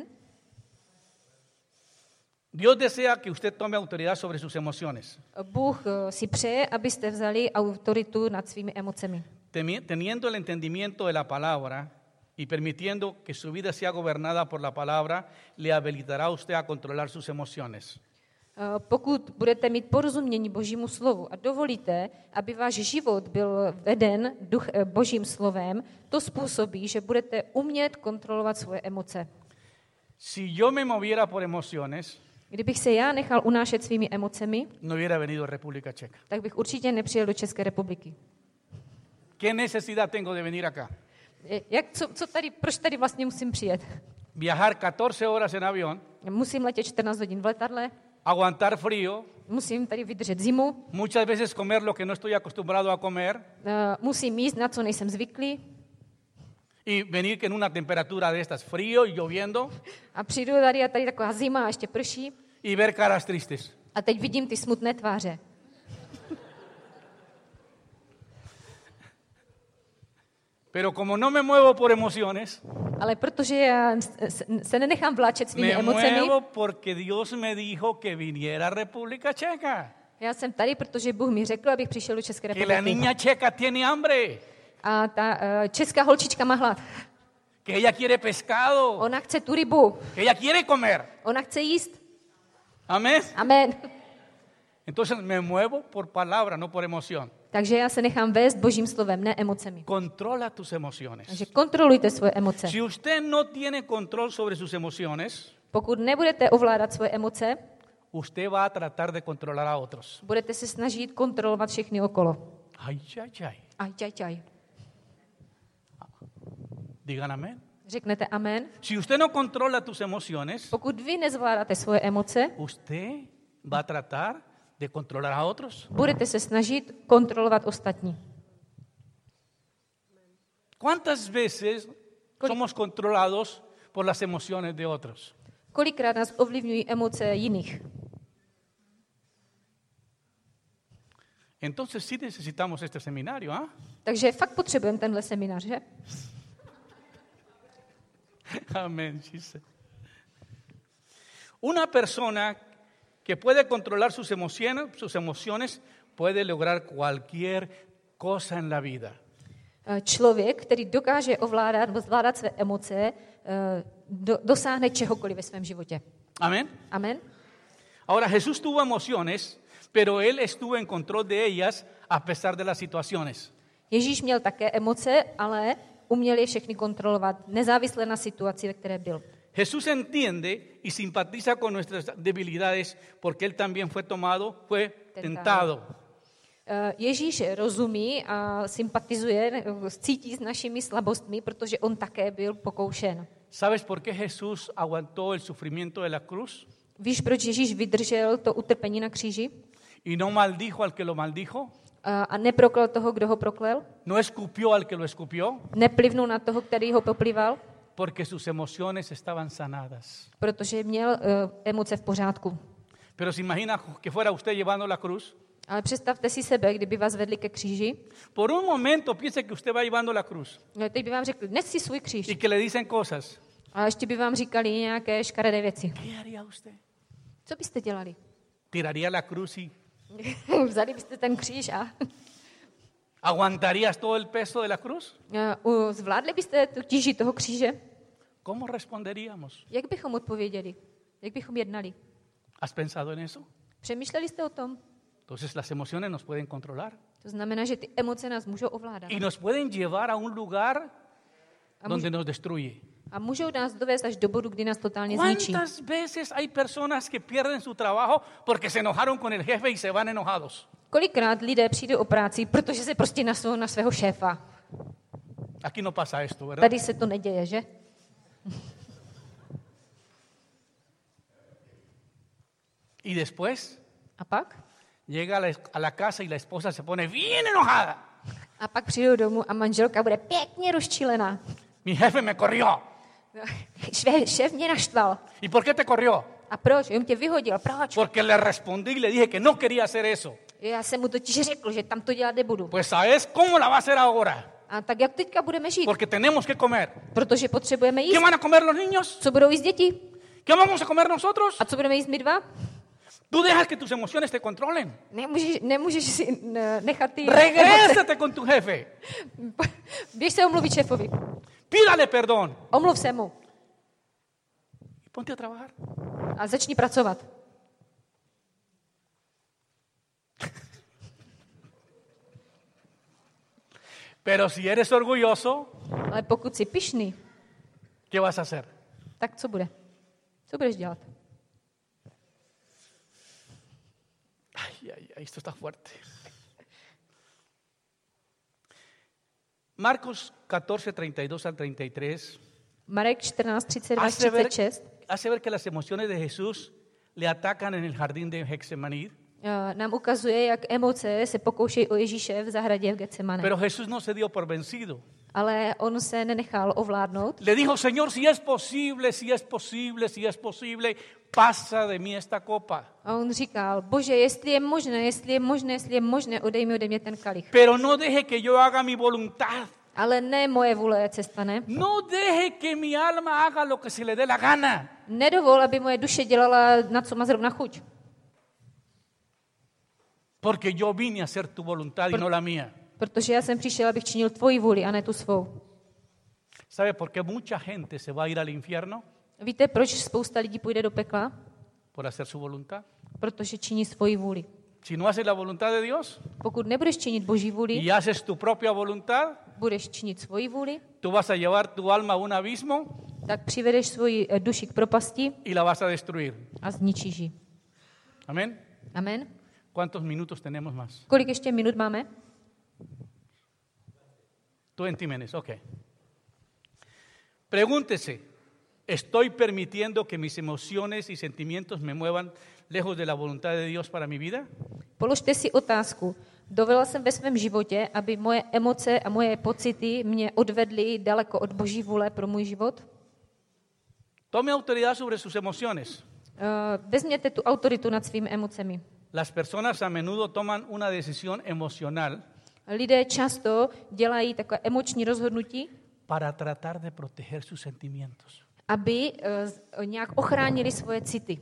Dios desea que usted tome autoridad sobre sus emociones, Bůh eh, si přeje, abyste vzali autoritu nad svými emocemi. Temi- teniendo el entendimiento de la palabra y permitiendo que su vida sea gobernada por la palabra, le habilitará a usted a controlar sus emociones. Eh, Pokud budete mít porozumění Božímu slovu a dovolíte, aby váš život byl veden duch, eh, Božím slovem, to způsobí, že budete umět kontrolovat svoje emoce. Si yo me moviera por emociones, Kdybych se já nechal unášet svými emocemi, no hubiera venido a República Checa. tak bych určitě nepřijel do České republiky. ¿Qué necesidad tengo de venir acá? Eh, Jak, co, co tady, proč tady vlastně musím přijet? Viajar catorce horas en avión, Musím letět čtrnáct hodin v letadle, aguantar frío, musím tady vydržet zimu, muchas veces comer lo que no estoy acostumbrado a comer eh, musím jíst, na co nejsem zvyklý, y venir en una temperatura de estas, frío y lloviendo, a přijdu tady a tady taková zima a ještě prší y ver caras tristes. a teď vidím ty smutné tváře. Pero como no me muevo por emociones, Ale protože já s- se nenechám vláčet svými me emocemi, muevo porque Dios me dijo que viniera a República Checa. já jsem tady, protože Bůh mi řekl, abych přišel do České Que la republiky. niña checa tiene hambre, A ta eh, česká holčička má hlad. que ella quiere pescado, Ona chce tu rybu, que ella quiere comer. ona chce jíst. Amén. Amen. Entonces me muevo por palabra, no por emoción. Takže já se nechám vést Božím slovem, ne emocemi. Controla tus emociones. Takže kontrolujte svoje emoce. Si usted no tiene control sobre sus emociones, Pokud nebudete ovládat svoje emoce, usted va a tratar de controlar a otros. budete se snažit kontrolovat všechny okolo. Ay, ay, ay. Aj, čaj, čaj. Digan amén. Řeknete amen. Si usted no controla tus emociones, Pokud vy nezvládáte svoje emoce, usted va a tratar de controlar a otros. budete se snažit kontrolovat ostatní. ¿Cuántas veces somos controlados por las emociones de otros? Kolikrát nás ovlivňují emoce jiných? Entonces sí necesitamos este seminario, ¿ah? Takže fakt potřebujeme tenhle seminář, že? Amén, dice. Una persona que puede controlar sus emociones, sus emociones puede lograr cualquier cosa en la vida. Člověk, který dokáže ovládat nebo zvládat své emoce, do, dosáhne čehokoliv ve svém životě. Amén. Amen. Ahora, Jesús tuvo emociones, pero él estuvo en control de ellas a pesar de las situaciones. Ježíš měl také emoce, ale uměl je všechny kontrolovat, nezávisle na situaci, ve které byl. Jesús entiende y simpatiza con nuestras debilidades porque él también fue tomado, fue tentado. Ježíš rozumí a sympatizuje, cítí s našimi slabostmi, protože on také byl pokoušen. ¿Sabes por qué Jesús aguantó el sufrimiento de la cruz? Víš, proč Ježíš vydržel to utrpení na kříži? Y no maldijo al que lo maldijo. A neproklel toho, kdo ho proklel? No escupió al que lo escupió. Neplivnul na toho, který ho poplival? Porque sus emociones estaban sanadas. Protože měl uh, emoce v pořádku. Pero se imagina que fuera usted llevando la cruz. Ale představte si sebe, kdyby vás vedli ke kříži. Por un momento piense que usted va llevando la cruz. No, teď by vám řekli, nes si svůj kříž. Y que le dicen cosas. A ještě by vám říkali nějaké škaredé věci. ¿Qué haría usted? Co byste dělali? Tiraría la cruz y Vzali byste ten kříž a ¿aguantarías todo el peso de la cruz? uh, zvládli byste tu tíži toho kříže? ¿Cómo responderíamos? Jak bychom odpověděli? Jak bychom jednali? ¿Has pensado en eso? Přemýšleli jste o tom? Entonces las emociones nos pueden controlar To znamená, že ty emoce nás můžou ovládat. y nos pueden llevar a un lugar A, donde můž, nos destruye. a můžou nás dovést až do bodu, kdy nás totálně zničí. ¿Cuántas veces hay personas que pierden su trabajo porque se enojaron con el jefe y se van enojados? Kolikrát lidé přijdou o práci, protože se prostě nasou na svého šéfa. Aquí no pasa esto, ¿verdad? Tady se to neděje, že? Y después A pak? llega a la, a la casa y la esposa se pone bien enojada. A pak přijdou domů a manželka bude pěkně rozčilená. Mi jefe me corrió. Šéf, šéf mě naštval. ¿Y por qué te corrió? A proč? On tě vyhodil. Proč? Porque le respondí y le dije que no quería hacer eso. Já jsem mu totiž řekl, že tam to dělat nebudu. Pues ¿sabes cómo la va a hacer ahora? A tak jak teďka budeme žít? Porque tenemos que comer. Protože potřebujeme ¿Qué jíst. van a comer los niños? Co budou jíst děti? ¿Qué vamos a comer nosotros? A co budeme jíst my dva? Tú dejas que tus emociones te controlen. Nemůžeš, nemůžeš si ne- nechat ty... Regrésate con tu jefe. Běž se omluvit šéfovi. Pídale perdón. Omluv se mu. Y ponte a trabajar. A začni pracovat. Pero si eres orgulloso, Ale pokud jsi pyšný, ¿qué vas a hacer? tak co bude? Co budeš dělat? Ay, ay, ay, esto está fuerte. Marcos catorce, treinta y dos al treinta y tres Marek čtrnáct, třicet dva, hace ver, třicet šest hace ver que las emociones de Jesús le atacan en el jardín de Getsemaní. nám ukazuje, jak emoce se pokoušejí o Ježíše v zahradě v Getsemane. Pero Jesús no se dio por vencido. Ale on se nenechal ovládnout. Le dijo, Señor, si es posible, si es posible, si es posible, pasa de mí esta copa. A on říkal, Bože, jestli je možné, jestli je možné, jestli je možné, odej mi ode mě ten kalich. Pero no deje que yo haga mi voluntad. Ale ne moje vůle je cesta, ne? No deje que mi alma haga lo que se le dé la gana. Nedovol, aby moje duše dělala, na co má zrovna chuť. Porque yo vine a hacer tu voluntad y no la mía. Protože já jsem přišel, abych činil tvoji vůli a ne tu svou. ¿Sabe por qué mucha gente se va a ir al infierno? Víte, proč spousta lidí půjde do pekla? Por hacer su voluntad. Protože činí svoji vůli. Si no haces la voluntad de Dios Pokud nebudeš činit Boží vůli, y haces tu propia voluntad, budeš činit svoji vůli, tú vas a llevar tu alma a un abismo tak přivedeš svoji eh, duši k propasti y la vas a destruir. a zničíš ji. Amén. Amen. ¿Cuántos minutos tenemos más? Kolik ještě minut máme? veinte minutes, ok. Pregúntese, ¿estoy permitiendo que mis emociones y sentimientos me muevan lejos de la voluntad de Dios para mi vida? Položte si otázku. Dovolila jsem ve svém životě, aby moje emoce a moje pocity mě odvedly daleko od Boží vůle pro můj život? Tome autoridad sobre sus emociones. Uh, vezměte tu autoritu nad svými emocemi. Las personas a menudo toman una decisión emocional Lidé často dělají takové emoční rozhodnutí, para tratar de proteger sus sentimientos. aby uh, nějak ochránili svoje city.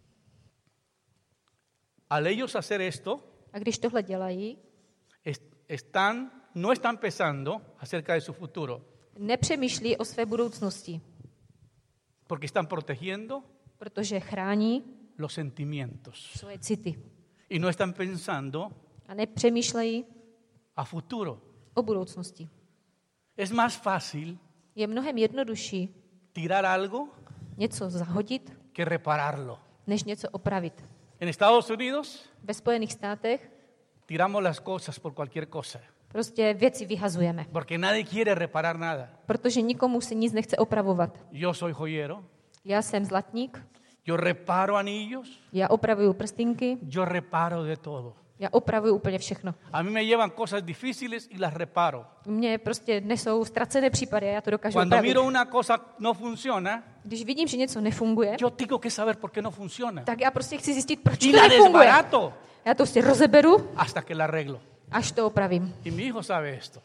Al ellos hacer esto, A když tohle dělají, est- están, no están pensando acerca de su futuro, nepřemýšlí o své budoucnosti, porque están protegiendo protože chrání los sentimientos svoje city. y no están pensando A nepřemýšlejí a futuro. o budoucnosti. Es más fácil Je mnohem jednodušší tirar algo něco zahodit, que repararlo. než něco opravit. En Estados Unidos Ve Spojených státech tiramos las cosas por cualquier cosa, prostě věci vyhazujeme, porque nadie quiere reparar nada. protože nikomu se nic nechce opravovat. Yo soy joyero, Já jsem zlatník, yo reparo anillos, já opravuju prstinky, yo reparo de todo. já opravuju úplně všechno. A mí me llevan cosas difíciles y las reparo. Mně prostě nesou ztracené případy a já to dokážu Cuando opravit. miro una cosa no funciona, Když vidím, že něco nefunguje, yo tengo que saber por qué no funciona. tak já prostě chci zjistit, proč Y to la nefunguje. desbarato Já to prostě rozeberu, hasta que la arreglo. až to opravím. Y mi hijo sabe esto.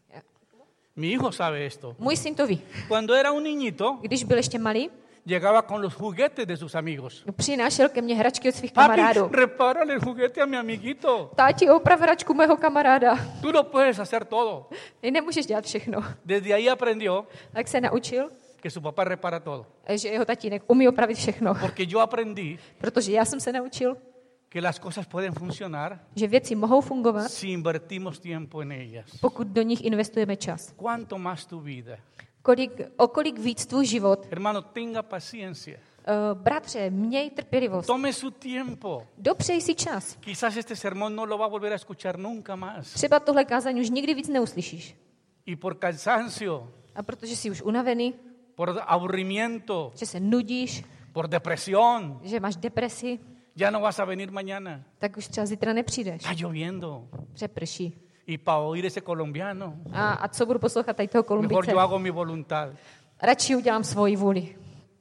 Mi hijo sabe esto. Můj syn to ví. Cuando era un niñito, Když byl ještě malý, llegaba con los juguetes de sus amigos. přinášel ke mně hračky od svých Papi, kamarádů. repárale el juguete a mi amiguito. Táti, oprav hračku mého kamaráda. Tú no puedes hacer todo. Ty nemůžeš dělat všechno. Desde ahí aprendió Tak se naučil, que su papá repara todo. že jeho tatínek umí opravit všechno. Porque yo aprendí Protože já jsem se naučil, que las cosas pueden funcionar že věci mohou fungovat, si invertimos tiempo en ellas. pokud do nich investujeme čas. ¿Cuánto más tu vida? Kolik, o kolik víc tvůj život. Hermano, tenga paciencia. Uh, bratře, měj trpělivost. Tome su tiempo. Dopřej si čas. Quizás este sermón no lo va a volver a escuchar nunca más. Třeba tohle kázání už nikdy víc neuslyšíš. Y por cansancio, A protože jsi už unavený, por aburrimiento, že se nudíš, por depresión, že máš depresi, ya no vas a venir mañana. tak už třeba zítra nepřijdeš. Está lloviendo. Přeprší. Y para oír ese colombiano, A, a co budu poslouchat tady toho mejor Kolumbice? yo hago mi voluntad. Radši udělám svoji vůli.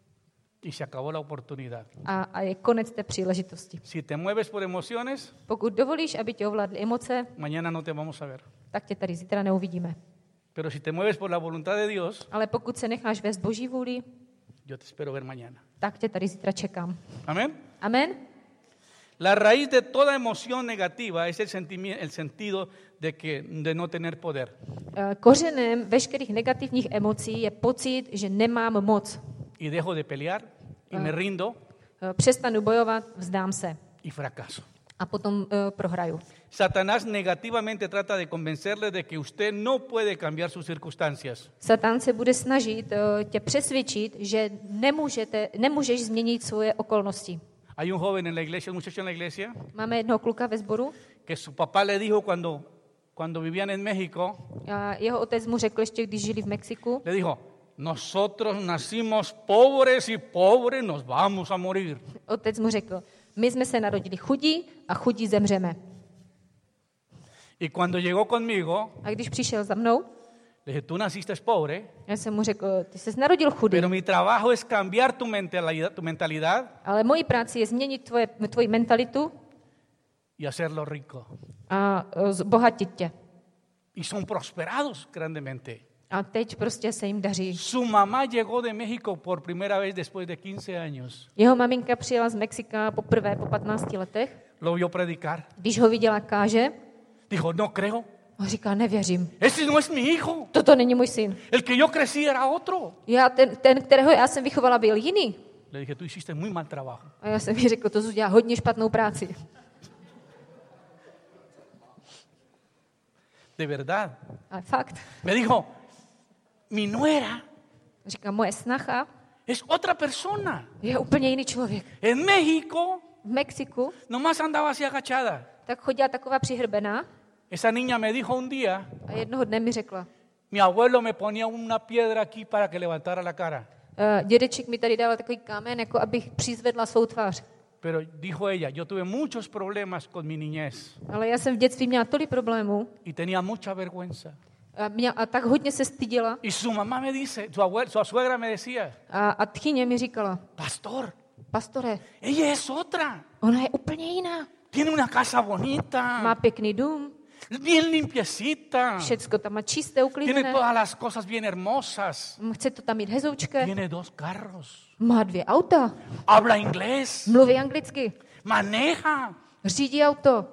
Y se acabó la oportunidad. A, a je konec té příležitosti. Si te mueves por emociones, Pokud dovolíš, aby tě ovládly emoce, mañana no te vamos a ver. tak tě tady zítra neuvidíme. Pero si te mueves por la voluntad de Dios, Ale pokud se necháš vést Boží vůli, yo te espero ver mañana. tak tě tady zítra čekám. Amén. Amen? La raíz de toda emoción negativa es el, sentimi- el sentido de, que, de no tener poder. Eh, Kořenem veškerých negativních emocí je pocit, že nemám moc. Y dejo de pelear y me rindo Eh, Přestanu bojovat, vzdám se. y fracaso. A potom eh, prohraju. Satanás negativamente trata de convencerle de que usted no puede cambiar sus circunstancias. Satan se bude snažit eh, tě přesvědčit, že nemůžete, nemůžeš změnit svoje okolnosti. Hay un joven en la iglesia, un muchacho en la iglesia, Máme jednoho kluka ve sboru que su papá le dijo cuando, cuando vivían en México, a jeho otec mu řekl ještě, když žili v Mexiku, le dijo, nosotros nacimos pobres y pobres nos vamos a morir. otec mu řekl, my jsme se narodili chudí a chudí zemřeme. Y cuando llegó conmigo, A když přišel za mnou, le dije, tú naciste pobre, já jsem mu řekl, ty jsi narodil chudý, pero mi trabajo es cambiar tu mentalidad, tu mentalidad ale mojí práci je změnit tvoje, tvoji mentalitu y hacerlo rico. a eh, zbohatit tě. Y son prosperados grandemente. A teď prostě se jim daří. Su mamá llegó de México por primera vez después de quince años. Jeho maminka přijela z Mexika poprvé po patnácti letech. Lo vio predicar. Když ho viděla káže, Dijo, no creo. a říká, nevěřím. Ese no es mi hijo. Toto není můj syn. El que yo crecí era otro. Já, ten, ten, kterého já jsem vychovala, byl jiný. Le dije, tú hiciste muy mal trabajo. A já jsem jí řekl, to jsi udělal hodně špatnou práci. De verdad. Ale fakt. Me dijo, mi nuera Říká, moje snacha es otra persona. je úplně jiný člověk. En México V Mexiku nomás andaba así agachada. tak chodila taková přihrbená Esa niña me dijo un día, a jednoho dne mi řekla, mi abuelo me ponía una piedra aquí para que levantara la cara. uh, dědeček mi tady dával takový kámen, jako abych přizvedla svou tvář. Pero dijo ella, yo tuve muchos problemas con mi niñez Ale já jsem v dětství měla tolik problémů y tenía mucha vergüenza. a, měla, a tak hodně se stydila. Y su mamá me dice, su, abuela, su suegra me decía, A, a tchyně mi říkala, pastor, pastore, ella es otra. ona je úplně jiná. Tiene una casa bonita. Má pěkný dům, bien limpiecita. Všecko tam má čisté, Tiene uklízené. todas las cosas bien hermosas. Chce to tam mít hezoučké. Tiene dos carros. Má dvě auta. Habla inglés. Mluví anglicky. Maneja. Řídí auto.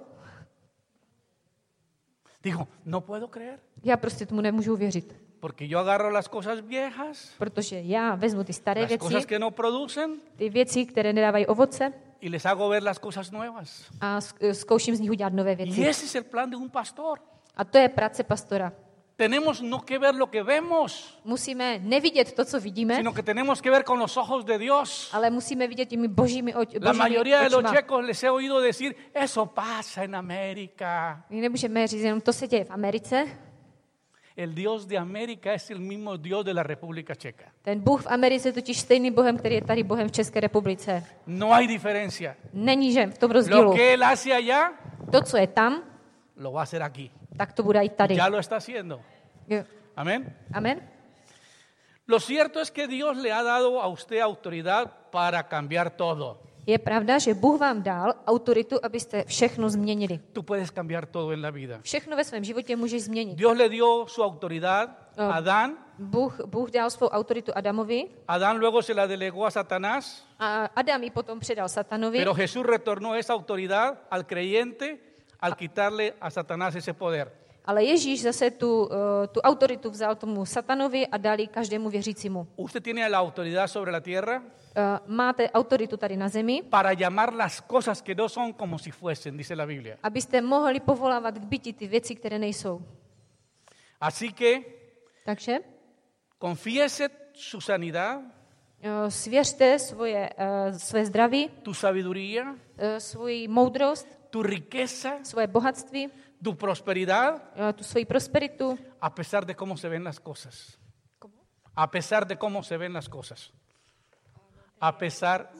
Dijo, no puedo creer. Já prostě tomu nemůžu věřit. Porque yo agarro las cosas viejas, Protože já vezmu ty staré las věci, cosas que no producen, ty věci, které nedávají ovoce y les hago ver las cosas nuevas. a zk- zkouším z nich udělat nové Y věci. ese es el plan de un pastor. A to je práce pastora. Tenemos no que ver lo que vemos, Musíme nevidět to, co vidíme, sino que tenemos que ver con los ojos de Dios. ale musíme vidět těmi božími, oč- La božími mayoría de los očima. checos les he oído decir, eso pasa en América. My nemůžeme říct jenom, to se děje v Americe. El Dios de América es el mismo Dios de la República Checa. Ten Bůh v Americe je totiž stejný Bohem, který je tady Bohem v České republice. No hay diferencia. Není, že v tom Lo rozdílu. que Él hace allá, To, co je tam, lo va a hacer aquí. tak to bude i tady. Ya lo está haciendo. Jo. Amén. Amen. Lo cierto es que Dios le ha dado a usted autoridad para cambiar todo. Je pravda, že Bůh vám dal autoritu, abyste všechno změnili. Tú puedes cambiar todo en la vida. Všechno ve svém životě můžeš změnit. Dios le dio su autoridad a Oh. Adán. Bůh, Bůh dal svou autoritu Adamovi Adán luego se la delegó a Satanás, a Adam ji potom předal Satanovi, pero Jesús retornó esa autoridad al creyente al quitarle a Satanás ese poder. ale Ježíš zase tu, uh, tu autoritu vzal tomu Satanovi a dal ji každému věřícímu. Usted tiene la autoridad sobre la tierra Uh, máte autoritu tady na zemi, para llamar las cosas que no son como si fuesen, dice la Biblia. abyste mohli povolávat k bytí ty věci, které nejsou. Así que Takže confiese su sanidad, uh, svěřte svoje, uh, své zdraví, tu sabiduría, uh, svoji moudrost, tu riqueza, svoje bohatství, tu prosperidad, uh, tu svoji prosperitu, a pesar de cómo se ven las cosas. A pesar de cómo se ven las cosas. A pesar.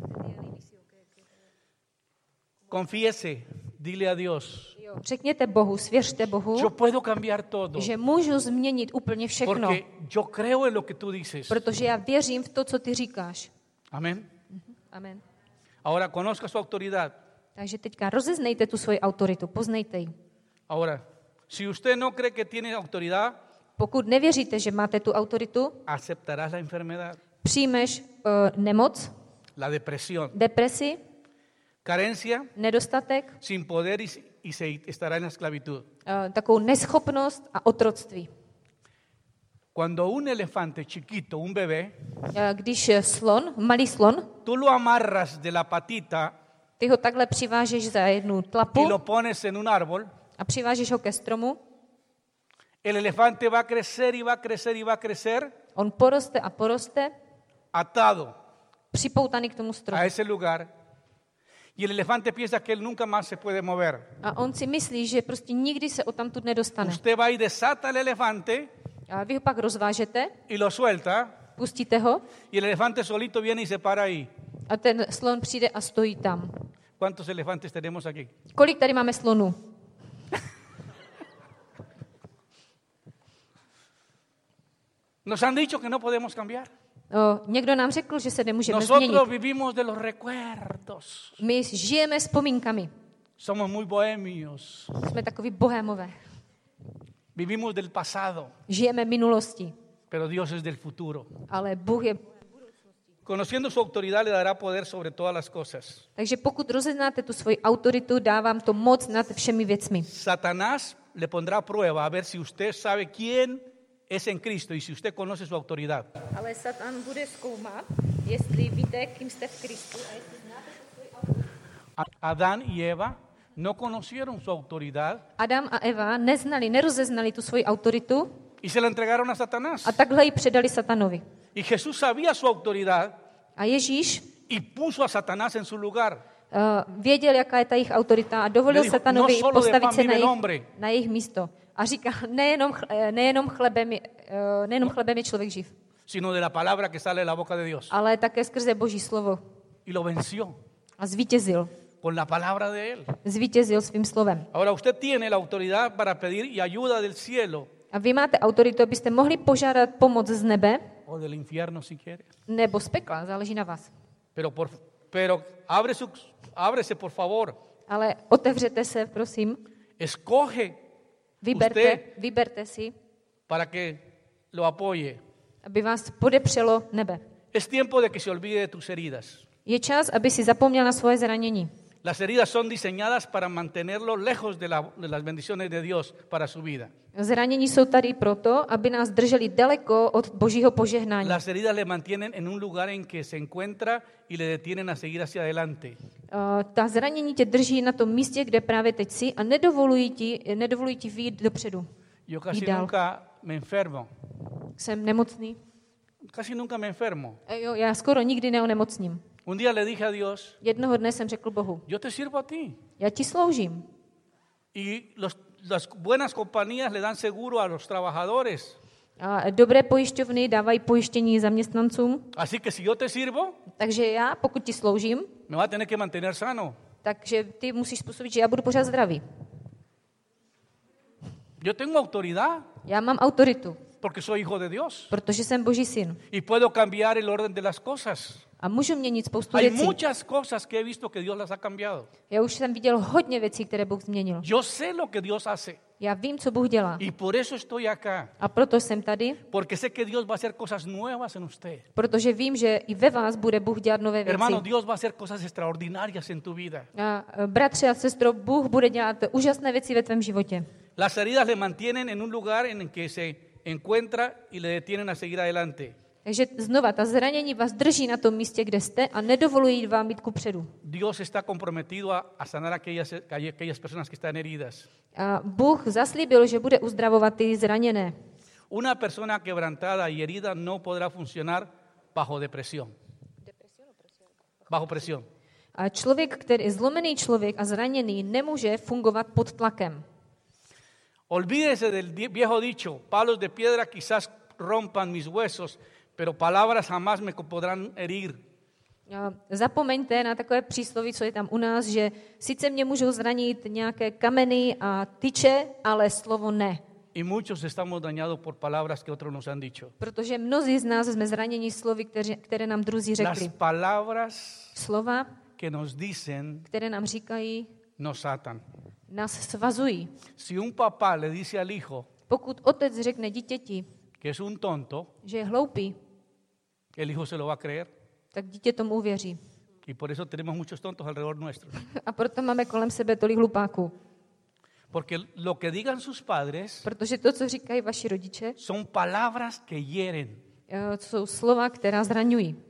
Confiese, dile a Dios, jo, řekněte Bohu, svěřte Bohu, yo puedo cambiar todo, že můžu změnit úplně všechno, porque yo creo en lo que tú dices. protože já věřím v to, co ty říkáš. Amén. Amen. Ahora conozca su autoridad. Takže teďka rozeznejte tu svoji autoritu, poznejte ji. Ahora, si usted no cree que tiene autoridad, Pokud nevěříte, že máte tu autoritu, aceptarás la enfermedad, přijmeš uh, nemoc, la depresión, depresi, carencia, nedostatek, sin poder y, y se estará en la esclavitud. uh, takovou neschopnost a otroctví. Cuando un elefante chiquito, un bebé, Uh, když slon, malý slon, tú lo amarras de la patita ty ho takhle přivážeš za jednu y tlapu lo pones en un árbol, a přivážeš ho ke stromu, el elefante va a crecer y va a crecer y va a crecer on poroste a poroste, atado připoutaný k tomu stromu. a ese lugar y el elefante piensa que él nunca más se puede mover. A on si myslí, že prostě nikdy se odtamtud nedostane. Usted va y desata al elefante A vy ho pak rozvážete, y lo suelta pustíte ho y el elefante solito viene y se para ahí. a ten slon přijde a stojí tam. ¿Cuántos elefantes tenemos aquí? Kolik tady máme slonů? Nos han dicho que no podemos cambiar. O, někdo nám řekl, že se nemůžeme Nosotros změnit. vivimos de los recuerdos. My žijeme vzpomínkami. Somos muy bohemios. Jsme takový bohémové. Vivimos del pasado, Žijeme minulosti, pero Dios es del futuro. ale Bůh je... Conociendo su autoridad le dará poder sobre todas las cosas. Takže pokud rozeznáte tu svoji autoritu, dávám to moc nad všemi věcmi. Satanás le pondrá a prueba a ver si usted sabe quién es en Cristo y si usted conoce su autoridad. Ale Satan bude zkoumat, jestli víte, kým jste v Kristu a jestli znáte svoji autoritu. Adán y Eva no conocieron su autoridad Adam a Eva neznali, nerozeznali tu svoji autoritu y se la entregaron a Satanás. a takhle ji předali Satanovi. Y Jesús sabía su autoridad A Ježíš y puso a Satanás en su lugar. uh, věděl, jaká je ta jejich autorita a dovolil Le dijo, Satanovi "No solo de postavit pan se vive na el jejich, hombre." na jejich místo. A říká, nejenom, ch- nejenom, chlebem, je- uh, nejenom chlebem je člověk živ, Sino de la palabra que sale de la boca de Dios. ale také skrze Boží slovo. Y lo venció A zvítězil. con la palabra de Él. Zvítězil svým slovem. Ahora usted tiene la autoridad para pedir y ayuda del cielo A vy máte autoritu, abyste mohli požádat pomoc z nebe o del infierno si quiere. nebo z pekla, záleží na vás. Pero, por, pero abre su, ábrese por favor. Ale otevřete se, prosím, Escoge Vyberte, usted vyberte si, para que lo apoye. aby vás podepřelo nebe. Es tiempo de que se olvide de tus heridas. Je čas, aby si zapomněl na svoje zranění. Las heridas son diseñadas para mantenerlo lejos de, la- de las bendiciones de Dios para su vida. Zranění jsou tady proto, aby nás drželi daleko od Božího požehnání. Las heridas le mantienen en un lugar en que se encuentra y le detienen a seguir hacia adelante. Uh, ta zranění tě drží na tom místě, kde právě teď jsi a nedovolují ti, nedovolují ti vyjít dopředu. Yo casi Y dal. nunca me enfermo. Jsem nemocný. Casi nunca me enfermo. E jo, já skoro nikdy neonemocním. Un día le dije a Dios, Jednoho dne jsem řekl Bohu, yo te sirvo a ti. já ti sloužím. Y los- las buenas compañías le dan seguro a los trabajadores. A dobré pojišťovny dávají pojištění zaměstnancům, Así que si yo te sirvo, takže já, pokud ti sloužím, me va a tener que mantener sano. takže ty musíš způsobit, že já budu pořád zdravý. Yo tengo autoridad Já mám autoritu, porque soy hijo de Dios. protože jsem Boží syn. Y puedo cambiar el orden de las cosas. A můžu měnit spoustu Hay věcí. muchas cosas que he visto que Dios las ha cambiado. Já už jsem viděl hodně věcí, které Bůh změnil. Yo sé lo que Dios hace. Já vím, co Bůh dělá. Y por eso estoy acá. A proto jsem tady, Porque sé que Dios va a hacer cosas nuevas en usted. protože vím, že i ve vás bude Bůh dělat nové věci. Hermano, Dios va a hacer cosas extraordinarias en tu vida. A e, bratře a sestro, Bůh bude dělat úžasné věci ve tvém životě. Las heridas le mantienen en un lugar en el que se encuentra y le detienen a seguir adelante. Takže znova, ta zranění vás drží na tom místě, kde jste a nedovolují vám jít kupředu. Dios está comprometido a, a sanar a aquellas, a aquellas personas que están heridas. A Bůh zaslíbil, že bude uzdravovat ty zraněné. Una persona quebrantada y herida no podrá funcionar bajo depresión. Bajo presión. A člověk, který zlomený člověk a zraněný, nemůže fungovat pod tlakem. Olvídese del di- viejo dicho, palos de piedra quizás rompan mis huesos, pero palabras jamás me podrán herir. A zapomeňte na takové přísloví, co je tam u nás, že sice mě můžou zranit nějaké kameny a tyče, ale slovo ne. Y muchos estamos dañados por palabras que otros nos han dicho. Protože mnozí z nás jsme zraněni slovy, které, které nám druzí Las řekli. palabras Slova, que nos dicen které nám říkají, nos atan. nás svazují. Si un papá le dice al hijo Pokud otec řekne dítěti, que es un tonto, že je hloupý, el hijo se lo va a creer. tak dítě tomu uvěří. Y por eso tenemos muchos tontos alrededor nuestro. A proto máme kolem sebe tolik hlupáků. Porque lo que digan sus padres Protože to, co říkají vaši rodiče, son palabras que hieren. eh, jsou slova, která zraňují.